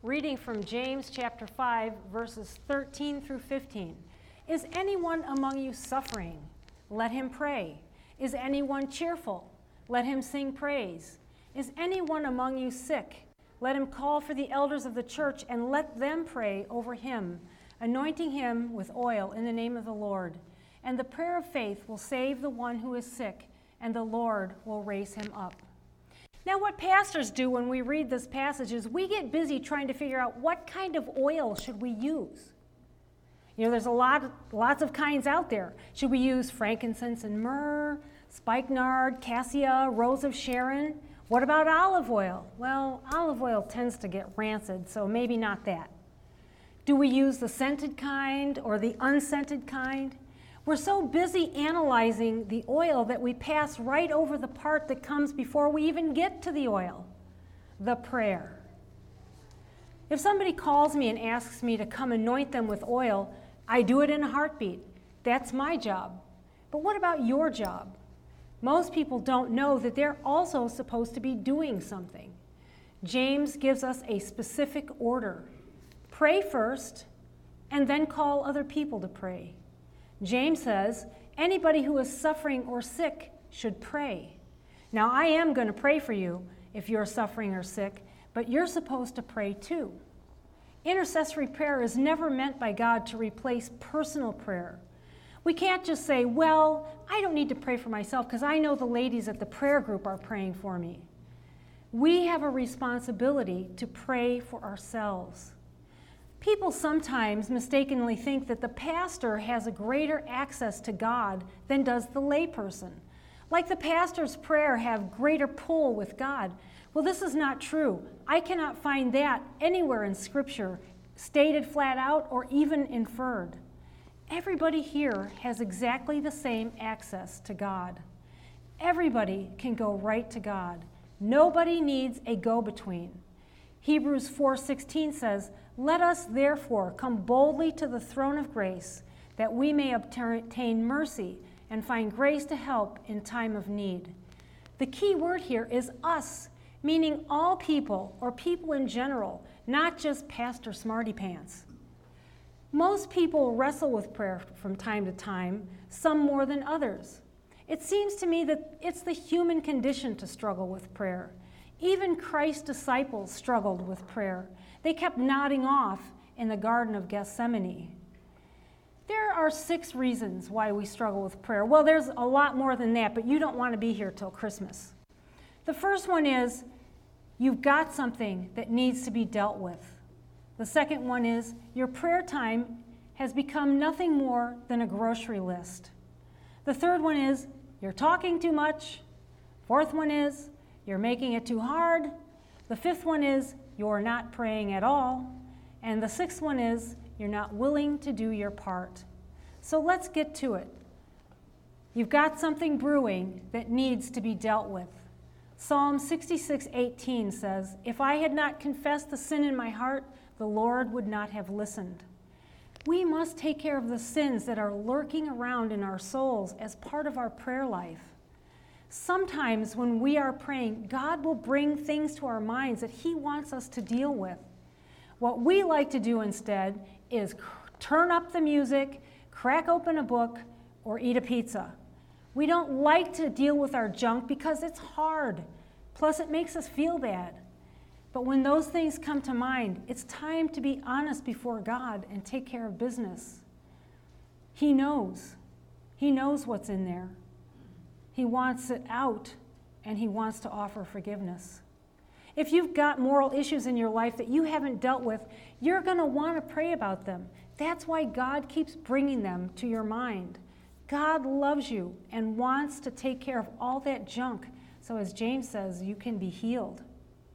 reading from James chapter 5, verses 13 through 15. Is anyone among you suffering? Let him pray. Is anyone cheerful? Let him sing praise. Is anyone among you sick? Let him call for the elders of the church and let them pray over him, anointing him with oil in the name of the Lord. And the prayer of faith will save the one who is sick, and the Lord will raise him up. Now, what pastors do when we read this passage is we get busy trying to figure out what kind of oil should we use. You know, there's lots of kinds out there. Should we use frankincense and myrrh, spikenard, cassia, rose of Sharon? What about olive oil? Well, olive oil tends to get rancid, so maybe not that. Do we use the scented kind or the unscented kind? We're so busy analyzing the oil that we pass right over the part that comes before we even get to the oil, the prayer. If somebody calls me and asks me to come anoint them with oil, I do it in a heartbeat. That's my job. But what about your job? Most people don't know that they're also supposed to be doing something. James gives us a specific order. Pray first, and then call other people to pray. James says, anybody who is suffering or sick should pray. Now, I am going to pray for you if you're suffering or sick, but you're supposed to pray too. Intercessory prayer is never meant by God to replace personal prayer. We can't just say, well, I don't need to pray for myself because I know the ladies at the prayer group are praying for me. We have a responsibility to pray for ourselves. People sometimes mistakenly think that the pastor has a greater access to God than does the layperson. Like the pastor's prayer have greater pull with God. Well, this is not true. I cannot find that anywhere in Scripture, stated flat out or even inferred. Everybody here has exactly the same access to God. Everybody can go right to God. Nobody needs a go-between. Hebrews 4:16 says, let us therefore come boldly to the throne of grace, that we may obtain mercy and find grace to help in time of need. The key word here is us, meaning all people or people in general, not just Pastor Smarty Pants. Most people wrestle with prayer from time to time, some more than others. It seems to me that it's the human condition to struggle with prayer. Even Christ's disciples struggled with prayer. They kept nodding off in the Garden of Gethsemane. There are 6 reasons why we struggle with prayer. Well, there's a lot more than that, but you don't want to be here till Christmas. The first one is you've got something that needs to be dealt with. The second one is your prayer time has become nothing more than a grocery list. The third one is you're talking too much. Fourth one is you're making it too hard. The fifth one is you're not praying at all. And the sixth one is you're not willing to do your part. So let's get to it. You've got something brewing that needs to be dealt with. Psalm 66:18 says, if I had not confessed the sin in my heart, the Lord would not have listened. We must take care of the sins that are lurking around in our souls as part of our prayer life. Sometimes when we are praying, God will bring things to our minds that He wants us to deal with. What we like to do instead is turn up the music, crack open a book, or eat a pizza. We don't like to deal with our junk because it's hard. Plus, it makes us feel bad. But when those things come to mind, it's time to be honest before God and take care of business. He knows. He knows what's in there. He wants it out, and He wants to offer forgiveness. If you've got moral issues in your life that you haven't dealt with, you're going to want to pray about them. That's why God keeps bringing them to your mind. God loves you and wants to take care of all that junk, so as James says, you can be healed.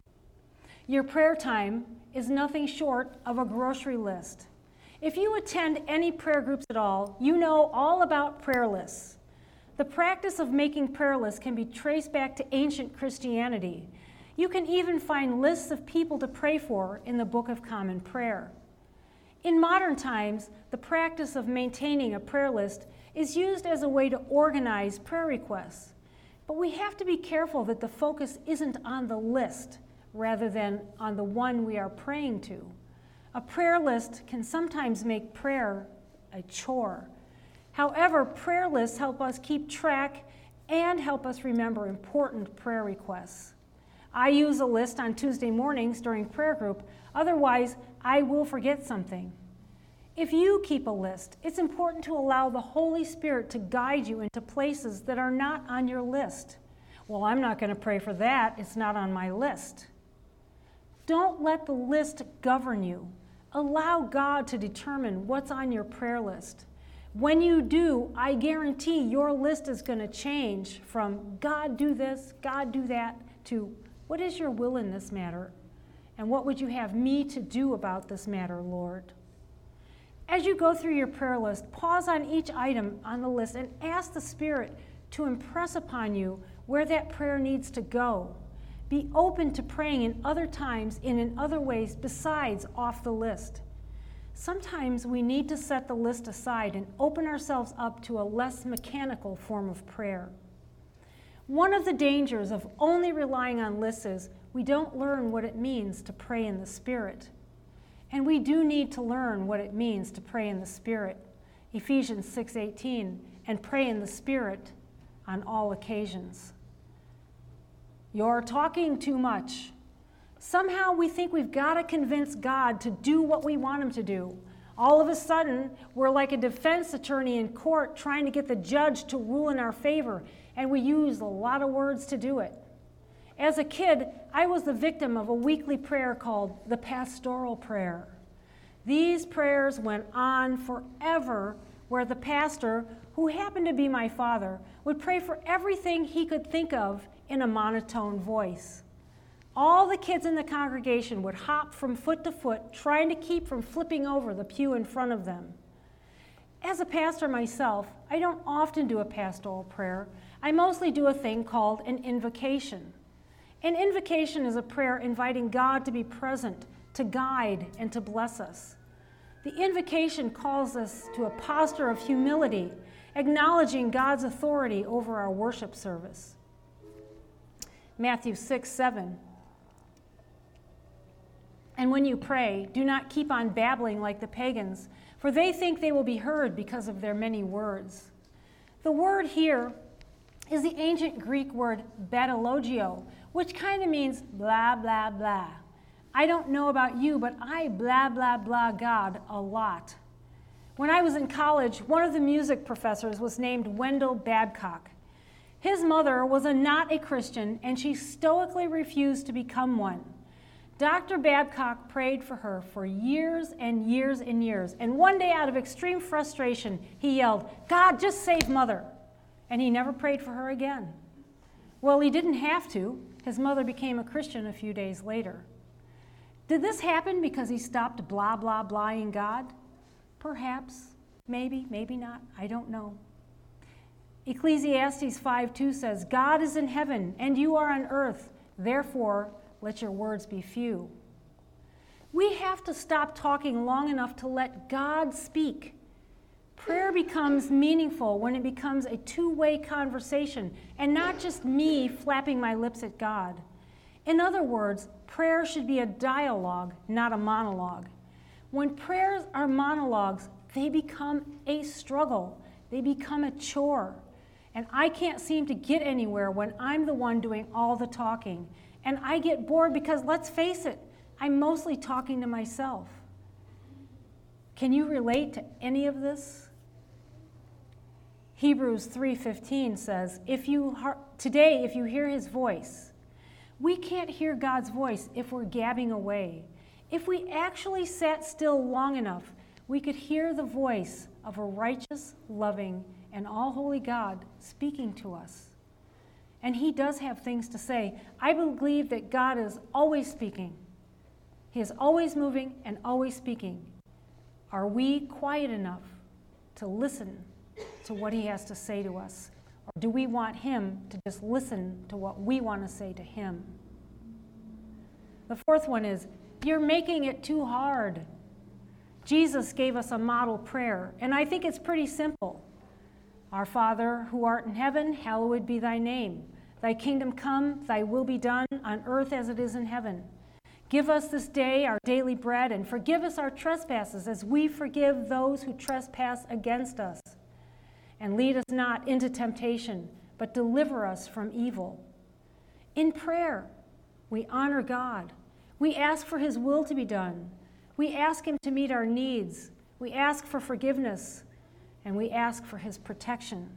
Your prayer time is nothing short of a grocery list. If you attend any prayer groups at all, you know all about prayer lists. The practice of making prayer lists can be traced back to ancient Christianity. You can even find lists of people to pray for in the Book of Common Prayer. In modern times, the practice of maintaining a prayer list is used as a way to organize prayer requests. But we have to be careful that the focus isn't on the list. rather than on the one we are praying to. A prayer list can sometimes make prayer a chore. However, prayer lists help us keep track and help us remember important prayer requests. I use a list on Tuesday mornings during prayer group, otherwise I will forget something. If you keep a list, it's important to allow the Holy Spirit to guide you into places that are not on your list. Well, I'm not going to pray for that. It's not on my list. Don't let the list govern you. Allow God to determine what's on your prayer list. When you do, I guarantee your list is going to change from God do this, God do that, to what is your will in this matter? And what would you have me to do about this matter, Lord? As you go through your prayer list, pause on each item on the list and ask the Spirit to impress upon you where that prayer needs to go. Be open to praying in other times and in other ways besides off the list. Sometimes we need to set the list aside and open ourselves up to a less mechanical form of prayer. One of the dangers of only relying on lists is we don't learn what it means to pray in the Spirit. And we do need to learn what it means to pray in the Spirit. Ephesians 6:18, and pray in the Spirit on all occasions. You're talking too much. Somehow we think we've got to convince God to do what we want him to do. All of a sudden, we're like a defense attorney in court trying to get the judge to rule in our favor, and we use a lot of words to do it. As a kid, I was the victim of a weekly prayer called the pastoral prayer. These prayers went on forever, where the pastor, who happened to be my father, would pray for everything he could think of in a monotone voice. All the kids in the congregation would hop from foot to foot, trying to keep from flipping over the pew in front of them. As a pastor myself, I don't often do a pastoral prayer. I mostly do a thing called an invocation. An invocation is a prayer inviting God to be present, to guide, and to bless us. The invocation calls us to a posture of humility, acknowledging God's authority over our worship service. Matthew 6:7. And when you pray, do not keep on babbling like the pagans, for they think they will be heard because of their many words. The word here is the ancient Greek word batalogio, which kind of means blah, blah, blah. I don't know about you, but I blah, blah, blah God a lot. When I was in college, one of the music professors was named Wendell Babcock. His mother was not a Christian, and she stoically refused to become one. Dr. Babcock prayed for her for years and years and years, and one day out of extreme frustration, he yelled, "God, just save Mother." And he never prayed for her again. Well, he didn't have to. His mother became a Christian a few days later. Did this happen because he stopped blah, blah, blahing God? Perhaps, maybe, maybe not, I don't know. Ecclesiastes 5:2 says, God is in heaven and you are on earth, therefore let your words be few. We have to stop talking long enough to let God speak. Prayer becomes meaningful when it becomes a two-way conversation and not just me flapping my lips at God. In other words, prayer should be a dialogue, not a monologue. When prayers are monologues, they become a struggle. They become a chore. And I can't seem to get anywhere when I'm the one doing all the talking. And I get bored because, let's face it, I'm mostly talking to myself. Can you relate to any of this? Hebrews 3:15 says, today, if you hear his voice, we can't hear God's voice if we're gabbing away. If we actually sat still long enough, we could hear the voice of a righteous, loving, and all-holy God speaking to us. And he does have things to say. I believe that God is always speaking. He is always moving and always speaking. Are we quiet enough to listen to what he has to say to us? Or do we want him to just listen to what we want to say to him? The fourth one is, you're making it too hard. Jesus gave us a model prayer, and I think it's pretty simple. Our Father, who art in heaven, hallowed be thy name. Thy kingdom come, thy will be done on earth as it is in heaven. Give us this day our daily bread, and forgive us our trespasses as we forgive those who trespass against us. And lead us not into temptation, but deliver us from evil. In prayer, we honor God. We ask for his will to be done. We ask him to meet our needs. We ask for forgiveness, and we ask for his protection.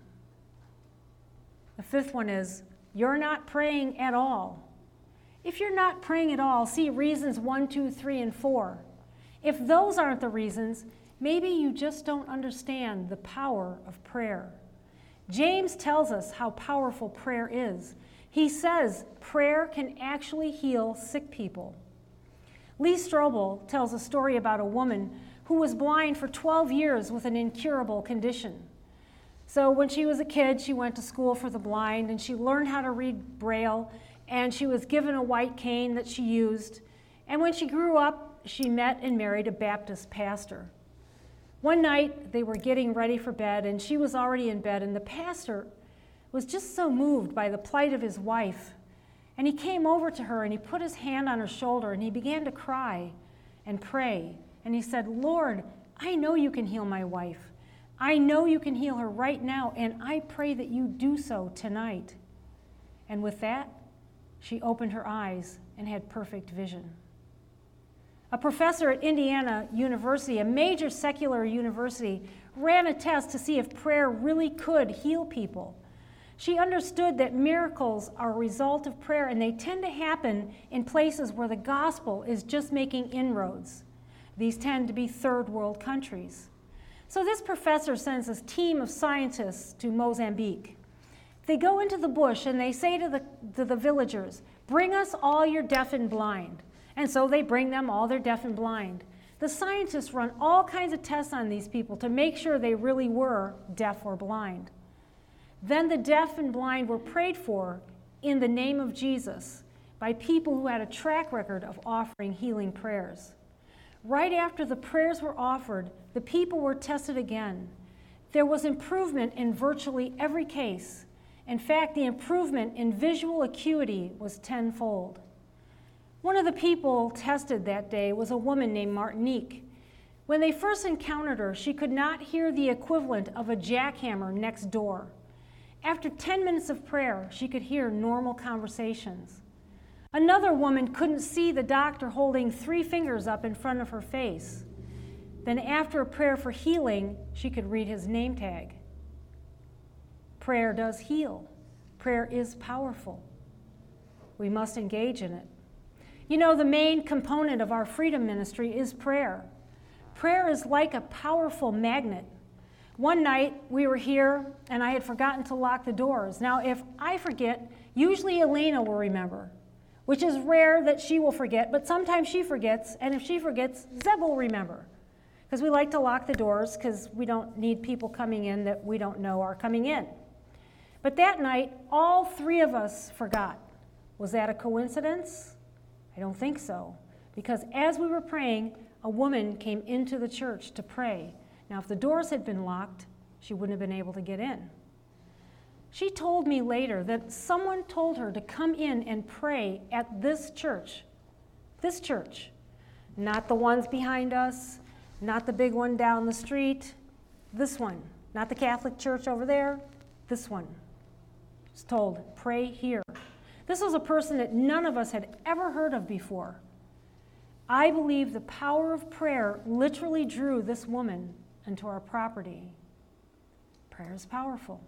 The fifth one is, you're not praying at all. If you're not praying at all, see reasons 1, 2, 3, and 4. If those aren't the reasons, maybe you just don't understand the power of prayer. James tells us how powerful prayer is. He says prayer can actually heal sick people. Lee Strobel tells a story about a woman who was blind for 12 years with an incurable condition. So when she was a kid, she went to school for the blind, and she learned how to read Braille, and she was given a white cane that she used. And when she grew up, she met and married a Baptist pastor. One night, they were getting ready for bed, and she was already in bed, and the pastor was just so moved by the plight of his wife. And he came over to her, and he put his hand on her shoulder, and he began to cry and pray. And he said, Lord, I know you can heal my wife. I know you can heal her right now, and I pray that you do so tonight. And with that, she opened her eyes and had perfect vision. A professor at Indiana University, a major secular university, ran a test to see if prayer really could heal people. She understood that miracles are a result of prayer, and they tend to happen in places where the gospel is just making inroads. These tend to be third world countries. So this professor sends a team of scientists to Mozambique. They go into the bush and they say to the villagers, bring us all your deaf and blind. And so they bring them all their deaf and blind. The scientists run all kinds of tests on these people to make sure they really were deaf or blind. Then the deaf and blind were prayed for in the name of Jesus by people who had a track record of offering healing prayers. Right after the prayers were offered, the people were tested again. There was improvement in virtually every case. In fact, the improvement in visual acuity was tenfold. One of the people tested that day was a woman named Martinique. When they first encountered her, she could not hear the equivalent of a jackhammer next door. After 10 minutes of prayer, she could hear normal conversations. Another woman couldn't see the doctor holding 3 fingers up in front of her face. Then after a prayer for healing, she could read his name tag. Prayer does heal. Prayer is powerful. We must engage in it. You know, the main component of our freedom ministry is prayer. Prayer is like a powerful magnet. One night we were here and I had forgotten to lock the doors. Now, if I forget, usually Elena will remember, which is rare that she will forget, but sometimes she forgets, and if she forgets, Zeb will remember. Because we like to lock the doors because we don't need people coming in that we don't know are coming in. But that night, all 3 of us forgot. Was that a coincidence? I don't think so. Because as we were praying, a woman came into the church to pray. Now, if the doors had been locked, she wouldn't have been able to get in. She told me later that someone told her to come in and pray at this church, not the ones behind us, not the big one down the street, this one, not the Catholic church over there, this one. She was told, pray here. This was a person that none of us had ever heard of before. I believe the power of prayer literally drew this woman into our property. Prayer is powerful.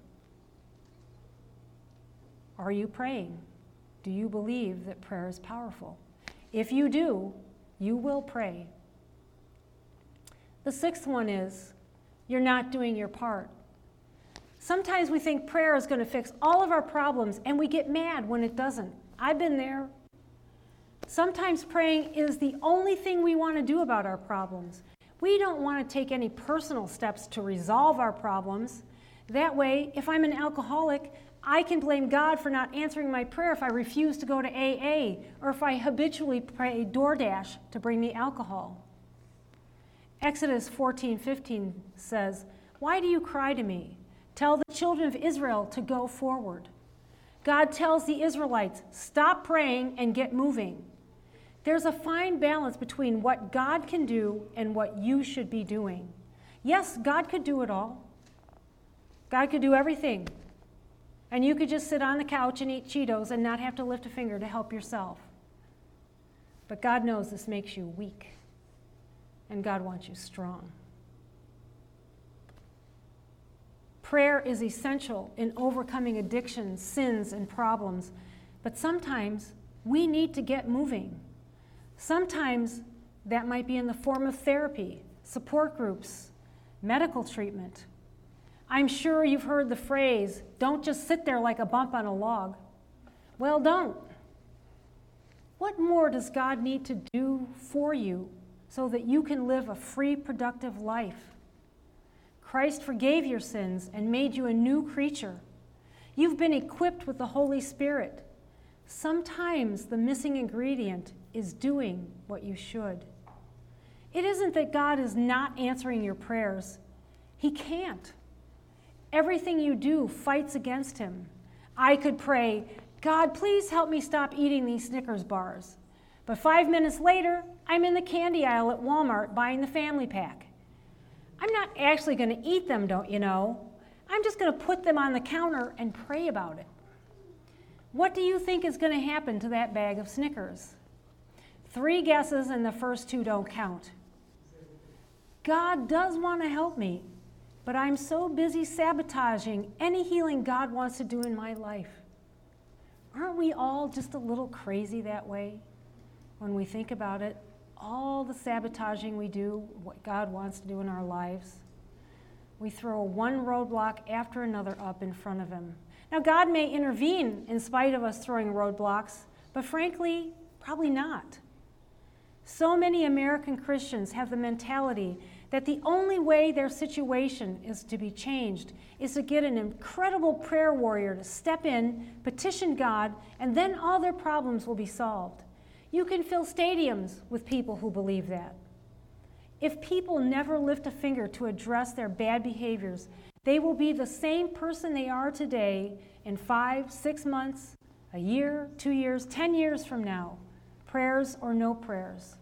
Are you praying? Do you believe that prayer is powerful? If you do, you will pray. The 6th one is, you're not doing your part. Sometimes we think prayer is going to fix all of our problems, and we get mad when it doesn't. I've been there. Sometimes praying is the only thing we want to do about our problems. We don't want to take any personal steps to resolve our problems. That way, if I'm an alcoholic, I can blame God for not answering my prayer if I refuse to go to AA or if I habitually pray DoorDash to bring me alcohol. Exodus 14:15 says, "Why do you cry to me? Tell the children of Israel to go forward." God tells the Israelites, stop praying and get moving. There's a fine balance between what God can do and what you should be doing. Yes, God could do it all. God could do everything. And you could just sit on the couch and eat Cheetos and not have to lift a finger to help yourself. But God knows this makes you weak. And God wants you strong. Prayer is essential in overcoming addictions, sins, and problems. But sometimes we need to get moving. Sometimes that might be in the form of therapy, support groups, medical treatment. I'm sure you've heard the phrase, don't just sit there like a bump on a log. Well, don't. What more does God need to do for you so that you can live a free, productive life? Christ forgave your sins and made you a new creature. You've been equipped with the Holy Spirit. Sometimes the missing ingredient is doing what you should. It isn't that God is not answering your prayers. He can't. Everything you do fights against him. I could pray, God, please help me stop eating these Snickers bars. But 5 minutes later, I'm in the candy aisle at Walmart buying the family pack. I'm not actually going to eat them, don't you know? I'm just going to put them on the counter and pray about it. What do you think is going to happen to that bag of Snickers? 3 guesses and the first 2 don't count. God does want to help me, but I'm so busy sabotaging any healing God wants to do in my life. Aren't we all just a little crazy that way when we think about it? All the sabotaging we do, what God wants to do in our lives. We throw one roadblock after another up in front of him. Now, God may intervene in spite of us throwing roadblocks, but frankly, probably not. So many American Christians have the mentality that the only way their situation is to be changed is to get an incredible prayer warrior to step in, petition God, and then all their problems will be solved. You can fill stadiums with people who believe that. If people never lift a finger to address their bad behaviors, they will be the same person they are today in 5, 6 months, a year, 2 years, 10 years from now, prayers or no prayers.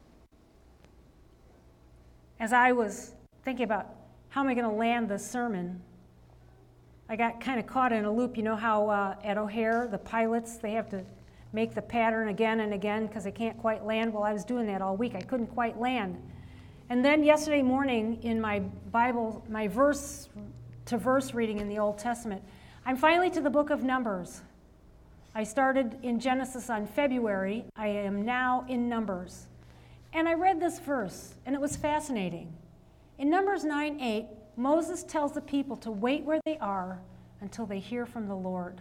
As I was thinking about how am I going to land this sermon, I got kind of caught in a loop. You know how at O'Hare, the pilots, they have to make the pattern again and again because they can't quite land? Well, I was doing that all week. I couldn't quite land. And then yesterday morning in my Bible, my verse-to-verse reading in the Old Testament, I'm finally to the book of Numbers. I started in Genesis on February. I am now in Numbers. And I read this verse, and it was fascinating. In Numbers 9:8, Moses tells the people to wait where they are until they hear from the Lord.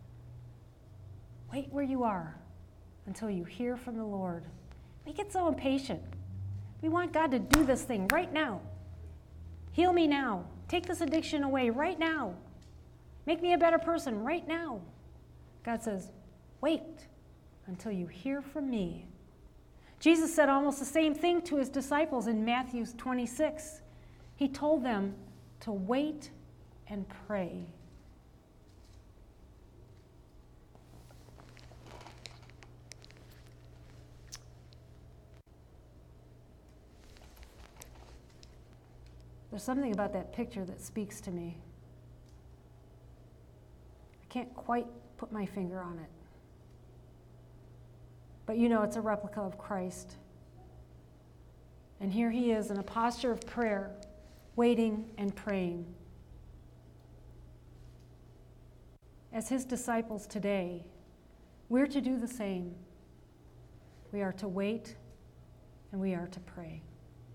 Wait where you are until you hear from the Lord. We get so impatient. We want God to do this thing right now. Heal me now. Take this addiction away right now. Make me a better person right now. God says, wait until you hear from me. Jesus said almost the same thing to his disciples in Matthew 26. He told them to wait and pray. There's something about that picture that speaks to me. I can't quite put my finger on it. But you know it's a replica of Christ. And here he is in a posture of prayer, waiting and praying. As his disciples today, we're to do the same. We are to wait and we are to pray.